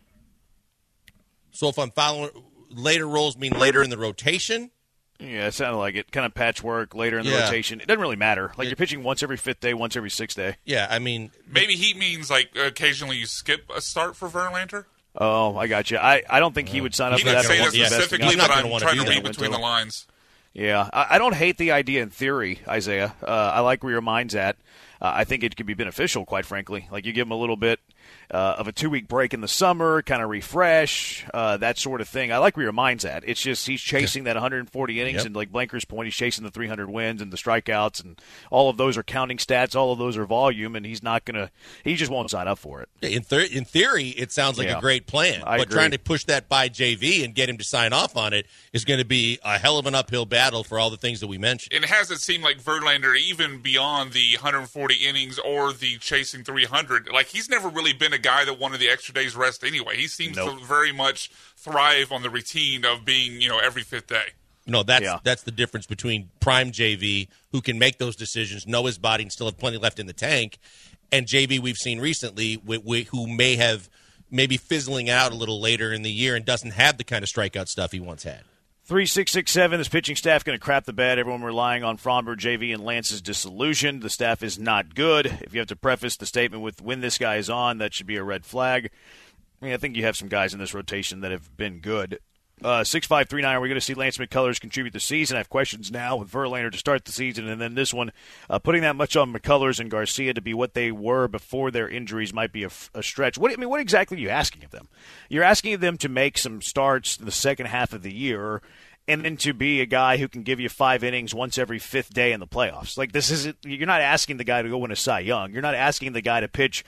So if I'm following, later roles mean later in the rotation? Yeah, it sounded like it. Kind of patchwork later in the rotation. It doesn't really matter. Like, you're pitching once every 5th day, once every 6th day. Yeah, I mean... Maybe he means, like, occasionally you skip a start for Verlander? Oh, I got you. I don't think he would sign up for that. He didn't say that specifically, but I'm trying to read between the lines. Yeah, I don't hate the idea in theory, Isaiah. I like where your mind's at. I think it could be beneficial, quite frankly. Like, you give him a little bit of a 2-week break in the summer, kind of refresh, that sort of thing. I like where your mind's at. It's just he's chasing that 140 innings, and like Blanker's point, he's chasing the 300 wins and the strikeouts, and all of those are counting stats. All of those are volume, and he's not going to – he just won't sign up for it. In theory, it sounds like a great plan, I but agree. trying to push that by JV and get him to sign off on it is going to be a hell of an uphill battle for all the things that we mentioned. It hasn't seemed like Verlander, even beyond the 140 innings or the chasing 300, like he's never really been a guy that wanted the extra day's rest anyway. He seems to very much thrive on the routine of being, every 5th day. That's the difference between prime JV, who can make those decisions, know his body, and still have plenty left in the tank, and JV we've seen recently, who maybe fizzling out a little later in the year and doesn't have the kind of strikeout stuff he once had. 3667, this pitching staff going to crap the bed. Everyone relying on Fromber, JV, and Lance is disillusioned. The staff is not good. If you have to preface the statement with when this guy is on, that should be a red flag. I think you have some guys in this rotation that have been good. 6539, are we going to see Lance McCullers contribute this season? I have questions now with Verlander to start the season, and then this one, putting that much on McCullers and Garcia to be what they were before their injuries might be a stretch. What exactly are you asking of them? You're asking them to make some starts in the second half of the year, and then to be a guy who can give you 5 innings once every 5th day in the playoffs. You're not asking the guy to go win a Cy Young. You're not asking the guy to pitch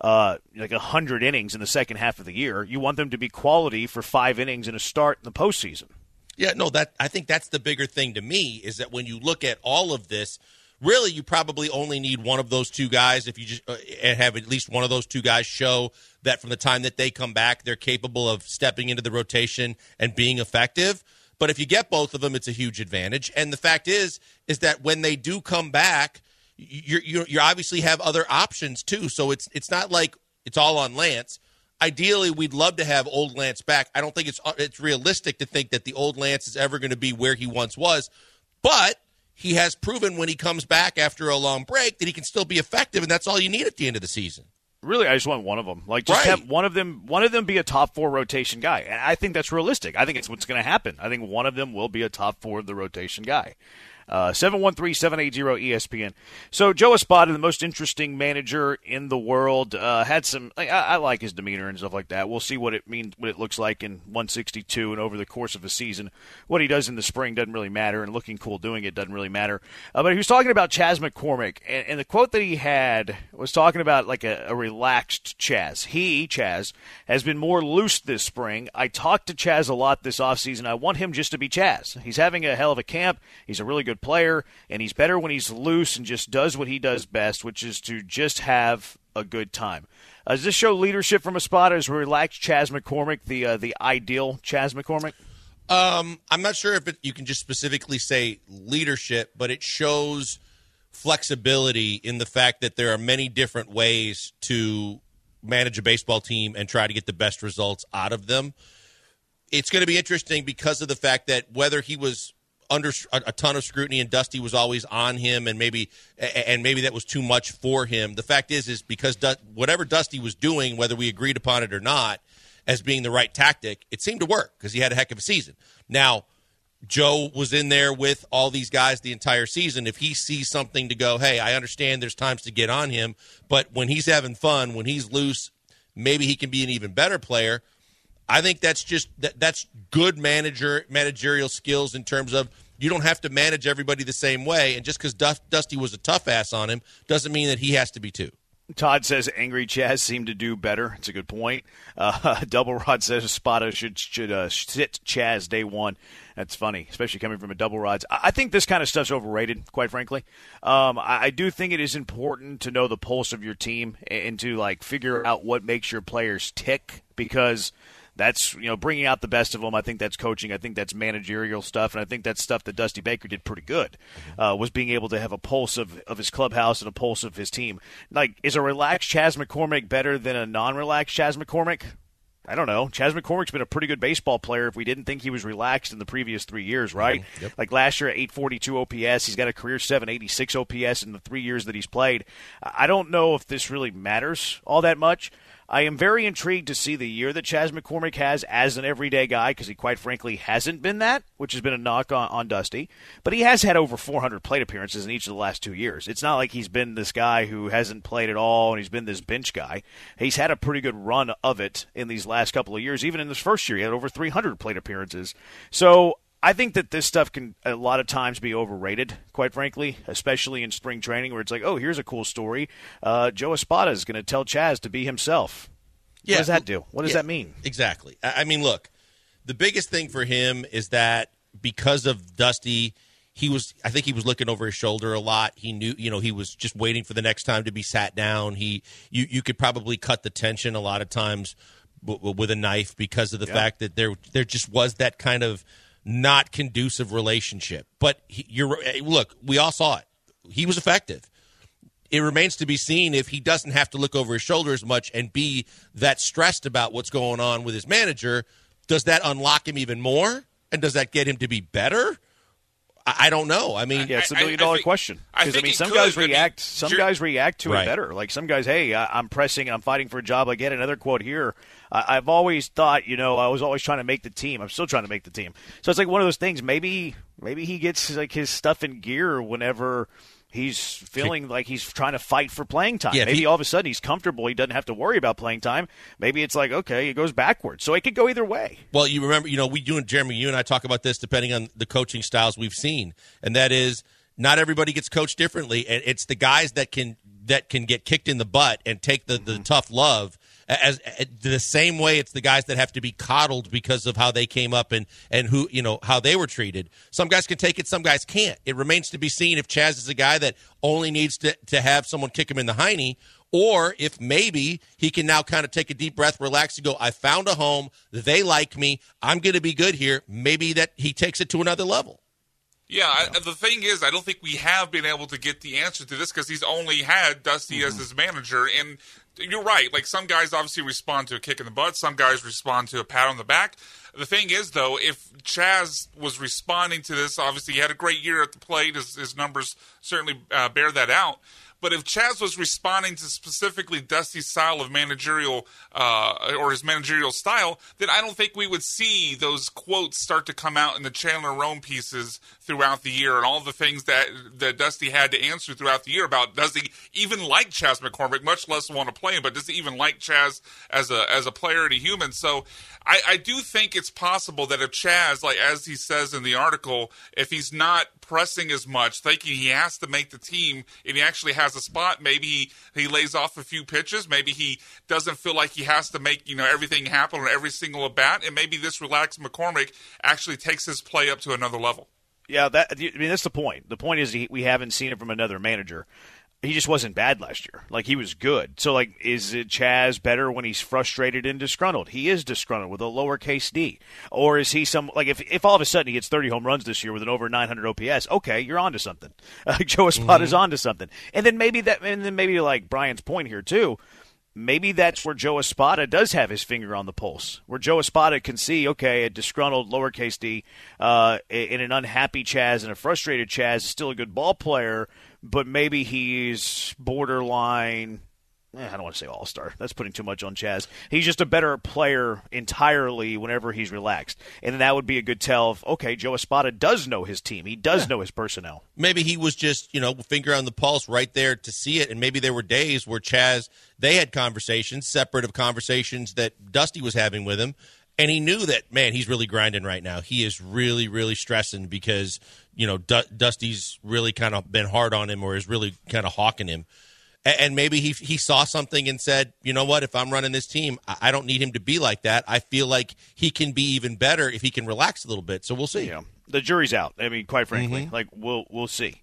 100 innings in the second half of the year. You want them to be quality for 5 innings in a start in the postseason. Yeah, no, I think that's the bigger thing to me, is that when you look at all of this, really you probably only need one of those two guys if you just and have at least one of those two guys show that from the time that they come back, they're capable of stepping into the rotation and being effective. But if you get both of them, it's a huge advantage. And the fact is that when they do come back, you obviously have other options too. So it's not like it's all on Lance. Ideally, we'd love to have old Lance back. I don't think it's realistic to think that the old Lance is ever going to be where he once was. But he has proven when he comes back after a long break that he can still be effective, and that's all you need at the end of the season. Really, I just want one of them. Have one of them be a top 4 rotation guy. And I think that's realistic. I think it's what's going to happen. I think one of them will be a top 4 of the rotation guy. 713-780-ESPN. So Joe Espada, the most interesting manager in the world, had some. I like his demeanor and stuff like that. We'll see what it means, what it looks like in 162 and over the course of a season. What he does in the spring doesn't really matter, and looking cool doing it doesn't really matter. But he was talking about Chas McCormick, and the quote that he had was talking about like a relaxed Chas. Chas, has been more loose this spring. I talked to Chas a lot this offseason. I want him just to be Chas. He's having a hell of a camp. He's a really good player, and he's better when he's loose and just does what he does best, which is to just have a good time. Does this show leadership from Espada? Is relaxed Chas McCormick the ideal Chas McCormick? I'm not sure if you can just specifically say leadership, but it shows flexibility in the fact that there are many different ways to manage a baseball team and try to get the best results out of them. It's going to be interesting because of the fact that whether he was under a ton of scrutiny and Dusty was always on him and maybe that was too much for him. The fact is because whatever Dusty was doing, whether we agreed upon it or not, as being the right tactic, it seemed to work because he had a heck of a season. Now, Joe was in there with all these guys the entire season. If he sees something to go, hey, I understand there's times to get on him, but when he's having fun, when he's loose, maybe he can be an even better player. I think that's good managerial skills in terms of you don't have to manage everybody the same way, and just because Dusty was a tough ass on him doesn't mean that he has to be too. Todd says angry Chas seemed to do better. It's a good point. Double Rod says Espada should sit Chas day one. That's funny, especially coming from a Double Rods. I think this kind of stuff's overrated, quite frankly. I do think it is important to know the pulse of your team and to figure out what makes your players tick, because that's bringing out the best of them. I think that's coaching. I think that's managerial stuff, and I think that's stuff that Dusty Baker did pretty good. Was being able to have a pulse of his clubhouse and a pulse of his team. Is a relaxed Chas McCormick better than a non-relaxed Chas McCormick? I don't know. Chas McCormick's been a pretty good baseball player if we didn't think he was relaxed in the previous 3 years, right? Yep. Last year at 842 OPS, he's got a career 786 OPS in the 3 years that he's played. I don't know if this really matters all that much. I am very intrigued to see the year that Chas McCormick has as an everyday guy, because he quite frankly hasn't been that, which has been a knock on Dusty. But he has had over 400 plate appearances in each of the last 2 years. It's not like he's been this guy who hasn't played at all and he's been this bench guy. He's had a pretty good run of it in these last couple of years. Even in this first year, he had over 300 plate appearances. So I think that this stuff can a lot of times be overrated, quite frankly, especially in spring training where it's like, oh, here's a cool story. Joe Espada is going to tell Chas to be himself. Yeah. What does that do? What does that mean? Exactly. I mean, look, the biggest thing for him is that because of Dusty, I think he was looking over his shoulder a lot. He knew, he was just waiting for the next time to be sat down. You could probably cut the tension a lot of times with a knife because of the fact that there just was that kind of not conducive relationship. But look, we all saw it. He was effective. It remains to be seen if he doesn't have to look over his shoulder as much and be that stressed about what's going on with his manager. Does that unlock him even more? And does that get him to be better? I don't know. I mean, yeah, it's $1 million question. Because I mean, some guys react. Some guys react to it better. Like some guys, hey, I'm pressing, I'm fighting for a job. I get another quote here. I've always thought, I was always trying to make the team. I'm still trying to make the team. So it's like one of those things. Maybe he gets like his stuff in gear whenever he's feeling like he's trying to fight for playing time. Yeah, maybe all of a sudden he's comfortable. He doesn't have to worry about playing time. Maybe it's like, okay, it goes backwards. So it could go either way. Well, you remember, Jeremy, you and I talk about this depending on the coaching styles we've seen. And that is not everybody gets coached differently. And it's the guys that can get kicked in the butt and take the tough love. As the same way, it's the guys that have to be coddled because of how they came up and who how they were treated. Some guys can take it, some guys can't. It remains to be seen if Chaz is a guy that only needs to have someone kick him in the hiney, or if maybe he can now kind of take a deep breath, relax, and go, I found a home. They like me. I'm going to be good here. Maybe that he takes it to another level. Yeah, the thing is, I don't think we have been able to get the answer to this because he's only had Dusty as his manager. And you're right. Like, some guys obviously respond to a kick in the butt. Some guys respond to a pat on the back. The thing is, though, if Chaz was responding to this, obviously he had a great year at the plate. His numbers certainly bear that out. But if Chaz was responding to specifically Dusty's style of managerial or his managerial style, then I don't think we would see those quotes start to come out in the Chandler Rome pieces throughout the year and all the things that Dusty had to answer throughout the year about does he even like Chaz McCormick, much less want to play him, but does he even like Chaz as a player and a human? So I do think it's possible that if Chaz, like as he says in the article, if he's not pressing as much, thinking he has to make the team, and he actually has a spot, maybe he lays off a few pitches, maybe he doesn't feel like he has to make everything happen on every single at bat, and maybe this relaxed McCormick actually takes his play up to another level. Yeah, that's the point. The point is we haven't seen it from another manager. He just wasn't bad last year. Like, he was good. So, like, is it Chaz better when he's frustrated and disgruntled? He is disgruntled with a lowercase d. Or is he if all of a sudden he gets 30 home runs this year with an over 900 OPS, okay, you're on to something. Joe Espada's on to something. And then maybe like Brian's point here, too, maybe that's where Joe Espada does have his finger on the pulse, where Joe Espada can see, okay, a disgruntled lowercase d, in an unhappy Chaz and a frustrated Chaz is still a good ball player, but maybe he's borderline, I don't want to say all-star. That's putting too much on Chaz. He's just a better player entirely whenever he's relaxed. And that would be a good tell of, okay, Joe Espada does know his team. He does know his personnel. Maybe he was just, finger on the pulse right there to see it, and maybe there were days where Chaz, they had conversations, separate of conversations that Dusty was having with him, and he knew that, man, he's really grinding right now. He is really, really stressing because, Dusty's really kind of been hard on him or is really kind of hawking him. And maybe he saw something and said, you know what, if I'm running this team, I don't need him to be like that. I feel like he can be even better if he can relax a little bit. So we'll see. Yeah. The jury's out. I mean, quite frankly, we'll see.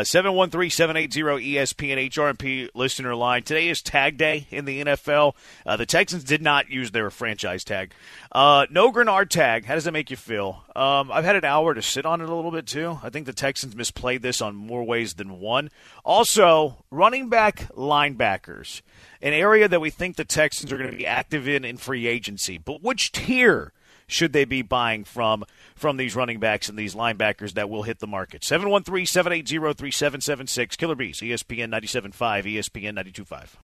713-780-ESPN HRMP listener line. Today is tag day in the NFL. The Texans did not use their franchise tag. No Grenard tag. How does that make you feel? I've had an hour to sit on it a little bit, too. I think the Texans misplayed this on more ways than one. Also, running back linebackers, an area that we think the Texans are going to be active in free agency. But which tier should they be buying from these running backs and these linebackers that will hit the market? 713-780-3776. Killer Bees, ESPN 97.5, ESPN 92.5.